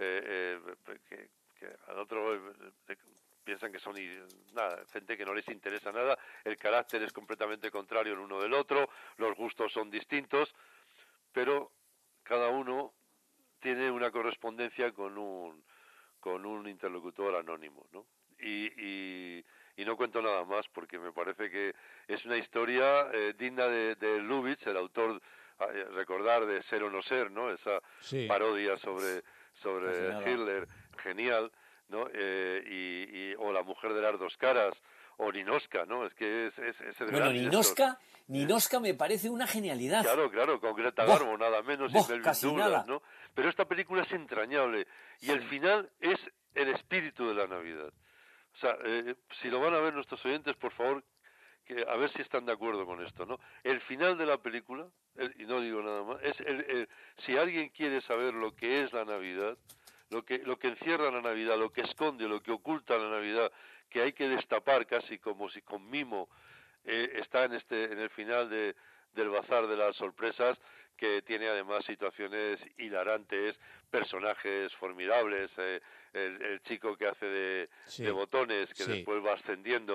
que al otro piensan que son gente que no les interesa nada, el carácter es completamente contrario el uno del otro, los gustos son distintos, pero cada uno tiene una correspondencia con un interlocutor anónimo, ¿no? Y no cuento nada más porque me parece que es una historia digna de Lubitsch, el autor, recordar, de Ser o no ser, ¿no? Esa parodia sobre Hitler, genial, ¿no? O La mujer de las 2 caras, o Ninoska, ¿no? Es que es el bueno, Ninoska me parece una genialidad. Claro, con Greta Garbo, nada menos, y Melvin Douglas, ¿no? Pero esta película es entrañable, y el final es el espíritu de la Navidad. O sea, si lo van a ver nuestros oyentes, por favor, a ver si están de acuerdo con esto, ¿no? El final de la película, y no digo nada más, es si alguien quiere saber lo que es la Navidad, lo que encierra la Navidad, lo que esconde, lo que oculta la Navidad, que hay que destapar casi como si con mimo, está en el final del bazar de las sorpresas, que tiene además situaciones hilarantes, personajes formidables, el chico que hace de botones, que después va ascendiendo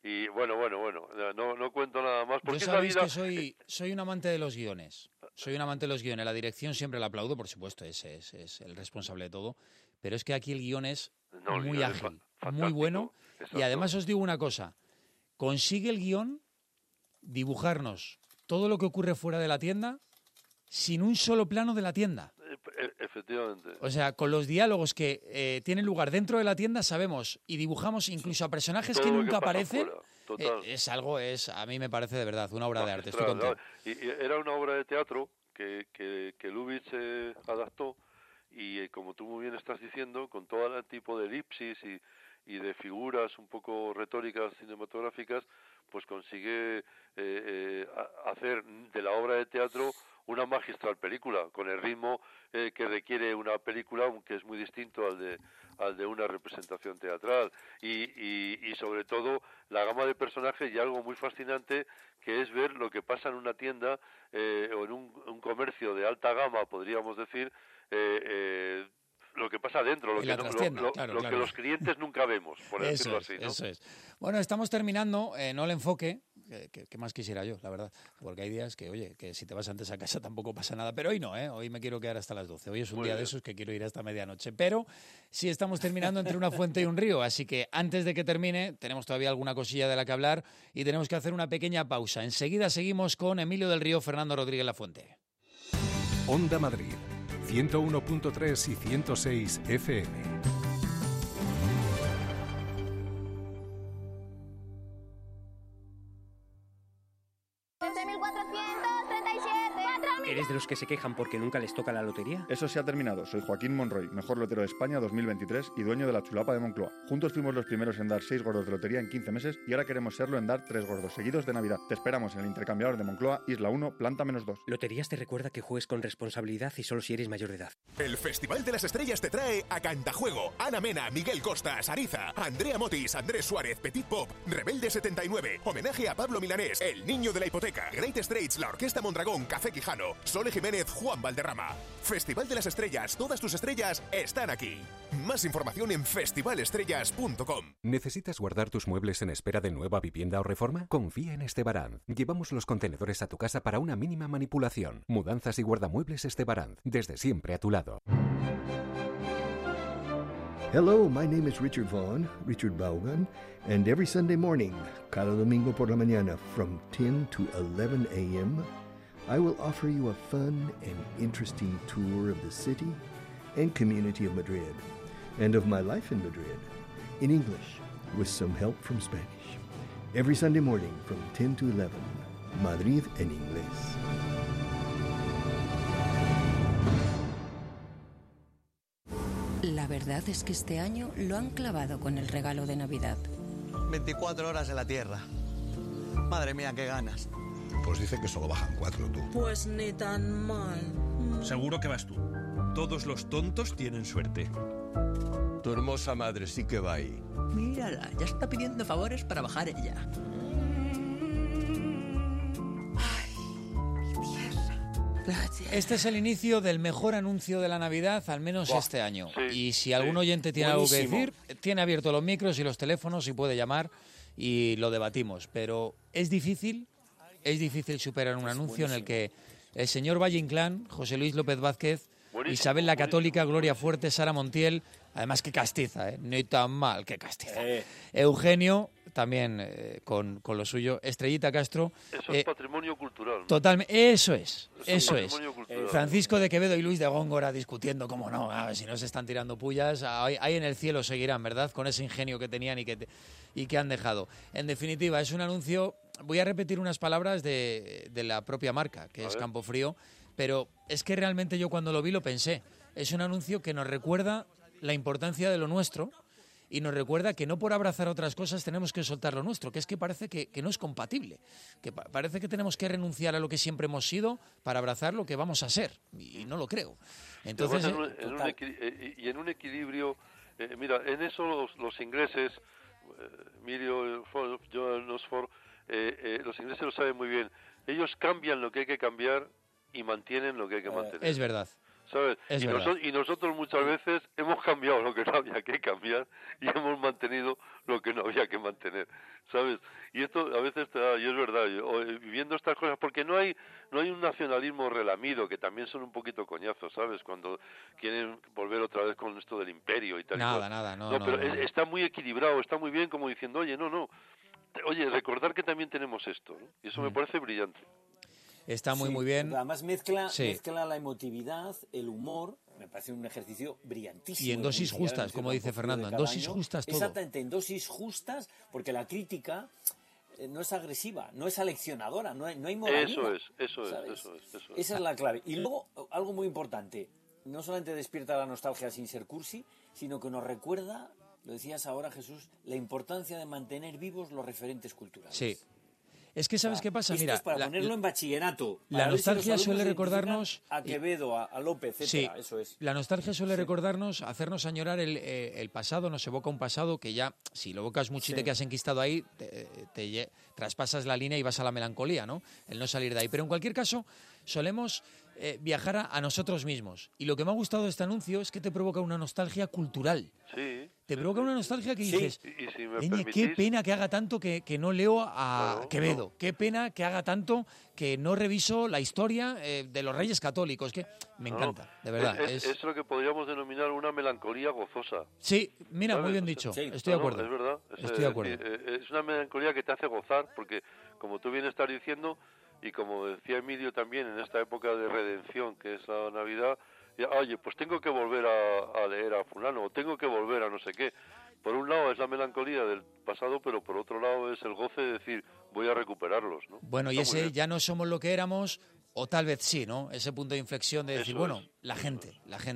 Y bueno, no cuento nada más. Porque yo sabéis que soy un amante de los guiones. Soy un amante de los guiones. La dirección siempre la aplaudo, por supuesto, es el responsable de todo. Pero es que aquí el guión es muy ágil, muy bueno. Exacto. Y además os digo una cosa. Consigue el guión dibujarnos todo lo que ocurre fuera de la tienda sin un solo plano de la tienda. Efectivamente. O sea, con los diálogos que tienen lugar dentro de la tienda sabemos y dibujamos incluso a personajes todo que nunca aparecen. A mí me parece de verdad una obra de arte. Estoy contento. Y era una obra de teatro que Lubitsch adaptó y como tú muy bien estás diciendo, con todo el tipo de elipsis y de figuras un poco retóricas cinematográficas, pues consigue hacer de la obra de teatro una magistral película, con el ritmo que requiere una película, aunque es muy distinto al de una representación teatral, y sobre todo la gama de personajes y algo muy fascinante que es ver lo que pasa en una tienda o en un comercio de alta gama, podríamos decir, lo que pasa dentro, lo que los clientes nunca vemos, por decirlo así, ¿no? Eso es. Bueno, estamos terminando, no el enfoque, que más quisiera yo, la verdad, porque hay días que, oye, que si te vas antes a casa tampoco pasa nada, pero hoy no, hoy me quiero quedar hasta las 12, hoy es un día de esos que quiero ir hasta medianoche, pero sí estamos terminando entre una fuente y un río, así que antes de que termine, tenemos todavía alguna cosilla de la que hablar y tenemos que hacer una pequeña pausa. Enseguida seguimos con Emilio del Río, Fernando Rodríguez Lafuente. Onda Madrid, 101.3 y 106 FM. ¿Eres de los que se quejan porque nunca les toca la lotería? Eso se ha terminado. Soy Joaquín Monroy, mejor lotero de España 2023 y dueño de la chulapa de Moncloa. Juntos fuimos los primeros en dar 6 gordos de lotería en 15 meses y ahora queremos serlo en dar 3 gordos seguidos de Navidad. Te esperamos en el intercambiador de Moncloa, Isla 1, planta -2. Loterías te recuerda que juegues con responsabilidad y solo si eres mayor de edad. El Festival de las Estrellas te trae a Cantajuego, Ana Mena, Miguel Costas, Ariza, Andrea Motis, Andrés Suárez, Petit Pop, Rebelde 79, homenaje a Pablo Milanés, El Niño de la Hipoteca, Great Straits, La Orquesta Mondragón, Café Quijano, Sole Jiménez, Juan Valderrama. Festival de las Estrellas, todas tus estrellas están aquí. Más información en festivalestrellas.com. ¿Necesitas guardar tus muebles en espera de nueva vivienda o reforma? Confía en Estebaranz. Llevamos los contenedores a tu casa para una mínima manipulación. Mudanzas y guardamuebles Estebaranz. Desde siempre a tu lado. Hello, my name is Richard Vaughn, Richard Vaughan, and every Sunday morning, cada domingo por la mañana, from 10 to 11 a.m., I will offer you a fun and interesting tour of the city and community of Madrid, and of my life in Madrid, in English, with some help from Spanish. Every Sunday morning from 10 to 11, Madrid en inglés. La verdad es que este año lo han clavado con el regalo de Navidad. 24 horas en la Tierra. Madre mía, qué ganas. Pues dice que solo bajan 4, tú. Pues ni tan mal. Seguro que vas tú. Todos los tontos tienen suerte. Tu hermosa madre sí que va ahí. Mírala, ya está pidiendo favores para bajar ella. Este es el inicio del mejor anuncio de la Navidad, al menos este año. Sí, y si algún oyente tiene algo que decir, tiene abiertos los micros y los teléfonos y puede llamar y lo debatimos. Pero es difícil superar un anuncio en el que el señor Valle Inclán, José Luis López Vázquez, Isabel la Católica, Gloria Fuerte, Sara Montiel, además que castiza, ni tan mal que castiza. Eugenio, también con lo suyo, Estrellita Castro. Eso es patrimonio cultural. Totalmente, eso es. Francisco de Quevedo y Luis de Góngora discutiendo, cómo no, a ver si no se están tirando pullas, ahí en el cielo seguirán, ¿verdad? Con ese ingenio que tenían y que han dejado. En definitiva, es un anuncio, voy a repetir unas palabras de la propia marca, que es Campofrío, pero es que realmente yo cuando lo vi lo pensé. Es un anuncio que nos recuerda la importancia de lo nuestro y nos recuerda que no por abrazar otras cosas tenemos que soltar lo nuestro, que es que parece que no es compatible, que parece que tenemos que renunciar a lo que siempre hemos sido para abrazar lo que vamos a ser, y no lo creo. Entonces, en un equilibrio, mira, en eso los ingleses, Emilio, Joan Osford, los ingleses lo saben muy bien. Ellos cambian lo que hay que cambiar y mantienen lo que hay que mantener. Es verdad. ¿sabes? Es Y nosotros muchas veces hemos cambiado lo que no había que cambiar y hemos mantenido lo que no había que mantener, ¿sabes? Y esto a veces y es verdad, viviendo estas cosas, porque no hay un nacionalismo relamido, que también son un poquito coñazos, ¿sabes? Cuando quieren volver otra vez con esto del imperio y tal. Nada, no. Pero está muy equilibrado, está muy bien, como diciendo, oye, oye, recordar que también tenemos esto, ¿no? Y eso me parece brillante. Está muy bien. Además mezcla la emotividad, el humor, me parece un ejercicio brillantísimo. Y en dosis justas, como dice Fernando, en dosis justas todo. Exactamente, en dosis justas, porque la crítica no es agresiva, no es aleccionadora, no hay moralidad. Eso es. Esa es la clave. Y luego, algo muy importante, no solamente despierta la nostalgia sin ser cursi, sino que nos recuerda, lo decías ahora, Jesús, la importancia de mantener vivos los referentes culturales. Sí. Es que ¿sabes qué pasa? Esto Mira, es para ponerlo en bachillerato. La nostalgia suele recordarnos a Quevedo, a López, etcétera. Sí, eso es. La nostalgia suele recordarnos, hacernos añorar el pasado, nos evoca un pasado que ya, si lo evocas mucho y te quedas enquistado ahí, te traspasas la línea y vas a la melancolía, ¿no? El no salir de ahí. Pero en cualquier caso, solemos viajar a nosotros mismos. Y lo que me ha gustado de este anuncio es que te provoca una nostalgia cultural. Sí. Te provoca una nostalgia que dices, y si me qué pena que haga tanto que no leo a Quevedo, no. Qué pena que haga tanto que no reviso la historia de los Reyes Católicos, que me encanta, de verdad. Es lo que podríamos denominar una melancolía gozosa. Sí, mira, ¿sabes? Muy bien dicho, estoy de acuerdo. Es verdad. Estoy de acuerdo. Es una melancolía que te hace gozar, porque como tú bien estás diciendo, y como decía Emilio también, en esta época de redención que es la Navidad, oye, pues tengo que volver a leer a fulano, o tengo que volver a no sé qué. Por un lado es la melancolía del pasado, pero por otro lado es el goce de decir, voy a recuperarlos, ¿no? Bueno, y ese ya no somos lo que éramos, o tal vez sí, ¿no? Ese punto de inflexión de decir, la gente,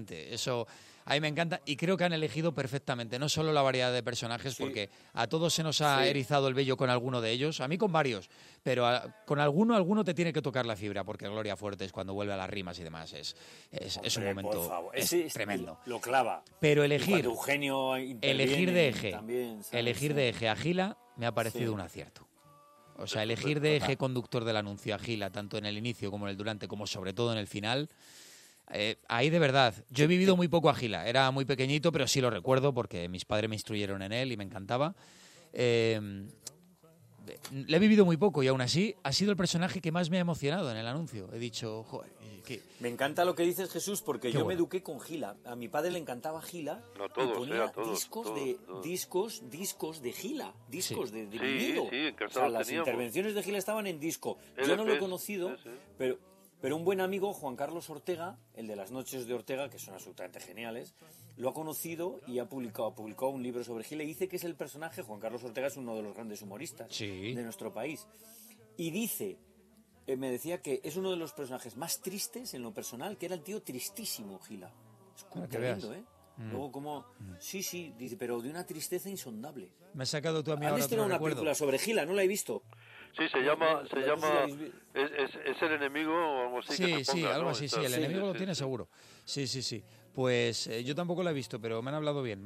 eso a mí me encanta, y creo que han elegido perfectamente, no solo la variedad de personajes, porque a todos se nos ha erizado el vello con alguno de ellos, a mí con varios, pero con alguno te tiene que tocar la fibra, porque Gloria Fuertes cuando vuelve a las rimas y demás es un momento tremendo. Lo clava. Pero elegir de eje a Gila me ha parecido un acierto. O sea, elegir de eje conductor del anuncio a Gila, tanto en el inicio como en el durante, como sobre todo en el final. Ahí de verdad, yo he vivido muy poco a Gila, era muy pequeñito, pero sí lo recuerdo porque mis padres me instruyeron en él y me encantaba. Le he vivido muy poco y aún así ha sido el personaje que más me ha emocionado en el anuncio. He dicho, joder, me encanta lo que dices, Jesús, porque me eduqué con Gila. A mi padre le encantaba Gila y ponía discos de Gila, discos de vinilo. O sea, las intervenciones de Gila estaban en disco. Yo no lo he conocido, pero un buen amigo, Juan Carlos Ortega, el de Las Noches de Ortega, que son absolutamente geniales, lo ha conocido y ha publicado un libro sobre Gila y dice que es el personaje. Juan Carlos Ortega es uno de los grandes humoristas de nuestro país. Y dice, me decía que es uno de los personajes más tristes en lo personal, que era el tío tristísimo, Gila. Es tremendo, ¿eh? Luego como... Sí, dice, pero de una tristeza insondable. Me has sacado tú a mí ahora. ¿Han visto una película sobre Gila? No la he visto. Sí, se llama es el enemigo o algo así. Sí, algo así, el enemigo lo tiene seguro. Sí. Pues yo tampoco la he visto, pero me han hablado bien.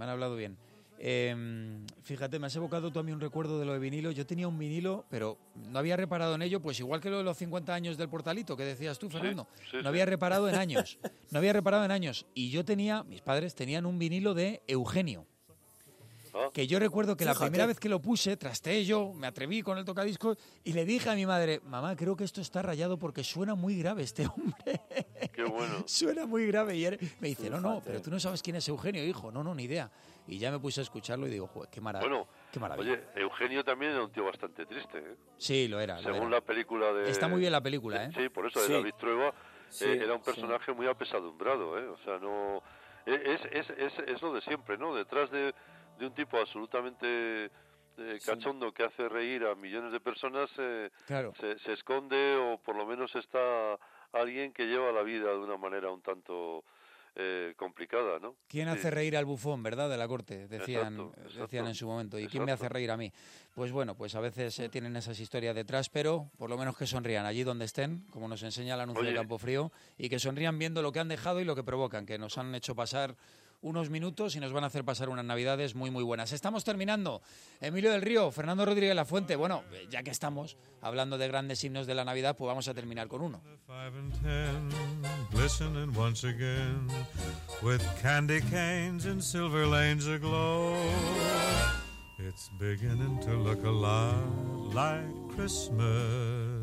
Fíjate, me has evocado tú a mí un recuerdo de lo de vinilo. Yo tenía un vinilo, pero no había reparado en ello, pues igual que lo de los 50 años del Portalito, que decías tú, Fernando. No había reparado en años. Y mis padres tenían un vinilo de Eugenio. Que yo recuerdo que la primera vez que lo puse, trasteé yo, me atreví con el tocadiscos y le dije a mi madre, mamá, creo que esto está rayado porque suena muy grave este hombre. Qué bueno. Suena muy grave. Y me dice, no, pero tú no sabes quién es Eugenio, hijo. No, ni idea. Y ya me puse a escucharlo y digo, joder, qué maravilla. Bueno, qué maravilla. Oye, Eugenio también era un tío bastante triste, ¿eh? Sí, lo era. Según la película de... Está muy bien la película, ¿eh? Sí, por eso, de David Trueba, era un personaje muy apesadumbrado, ¿eh? O sea, no... Es lo de siempre, ¿no? Detrás de un tipo absolutamente cachondo que hace reír a millones de personas, se esconde, o por lo menos está alguien que lleva la vida de una manera un tanto complicada, ¿no? ¿Quién hace reír al bufón, verdad, de la corte? Decían en su momento. ¿Y quién me hace reír a mí? Pues bueno, pues a veces tienen esas historias detrás, pero por lo menos que sonrían allí donde estén, como nos enseña el anuncio de Campo Frío, y que sonrían viendo lo que han dejado y lo que provocan, que nos han hecho pasar unos minutos y nos van a hacer pasar unas navidades muy, muy buenas. Estamos terminando. Emilio del Río, Fernando Rodríguez Lafuente. Bueno, ya que estamos hablando de grandes himnos de la Navidad, pues vamos a terminar con uno. 5 and 10, glistening once again, with candy canes and silver lanes aglow. It's beginning to look a lot like Christmas.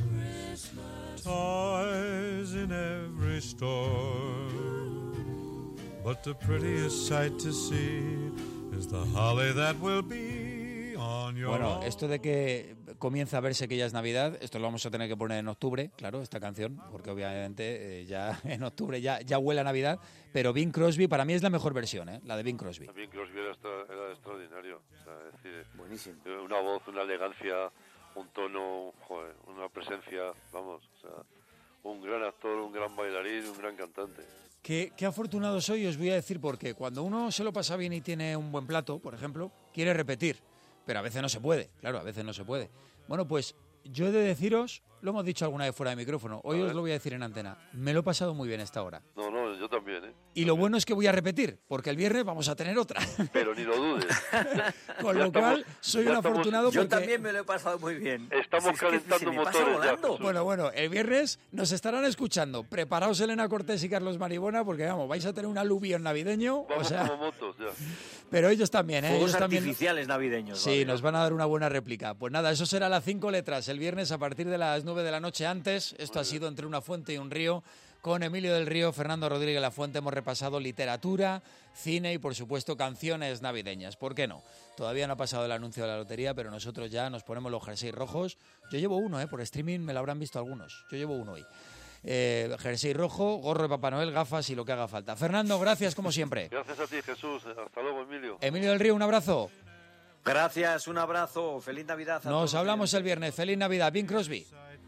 Toys in every store. But the prettiest sight to see is the holly that will be on your Bueno, esto de que comienza a verse que ya es Navidad, esto lo vamos a tener que poner en octubre, claro, esta canción, porque obviamente ya en octubre ya huele a Navidad, pero Bing Crosby para mí es la mejor versión, la de Bing Crosby. Bing Crosby era extraordinario, o sea, es decir, buenísimo. Una voz, una elegancia, un tono, joder, una presencia, vamos, o sea, un gran actor, un gran bailarín, un gran cantante. Qué afortunado soy, os voy a decir, porque cuando uno se lo pasa bien y tiene un buen plato, por ejemplo, quiere repetir, pero a veces no se puede, claro, a veces no se puede. Bueno, pues yo he de deciros, lo hemos dicho alguna vez fuera de micrófono, hoy os lo voy a decir en antena, me lo he pasado muy bien esta hora. No, yo también, Y lo bueno es que voy a repetir, porque el viernes vamos a tener otra. Pero ni lo dudes. Con lo cual, soy un afortunado porque... Yo también me lo he pasado muy bien. Estamos calentando motores ya. Bueno, el viernes nos estarán escuchando. Preparaos Elena Cortés y Carlos Maribona, porque vamos, vais a tener un aluvión navideño. Vamos como motos, ya. Pero ellos también, Fuegos ellos artificiales navideños. Sí, nos van a dar una buena réplica. Pues nada, eso será las 5 letras el viernes a partir de las 9 de la noche antes. Esto ha sido Entre una fuente y un río. Con Emilio del Río, Fernando Rodríguez Lafuente hemos repasado literatura, cine y, por supuesto, canciones navideñas. ¿Por qué no? Todavía no ha pasado el anuncio de la lotería, pero nosotros ya nos ponemos los jerseys rojos. Yo llevo uno, por streaming me lo habrán visto algunos. Yo llevo uno hoy. Jersey rojo, gorro de Papá Noel, gafas y lo que haga falta. Fernando, gracias como siempre. Gracias a ti, Jesús. Hasta luego, Emilio. Emilio del Río, un abrazo. Gracias, un abrazo. Feliz Navidad. Nos hablamos el viernes. Feliz Navidad. Bing Crosby.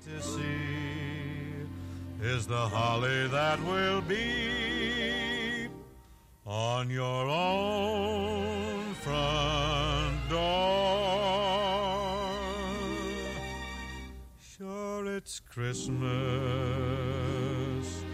Is the holly that will be on your own front door. Sure, it's Christmas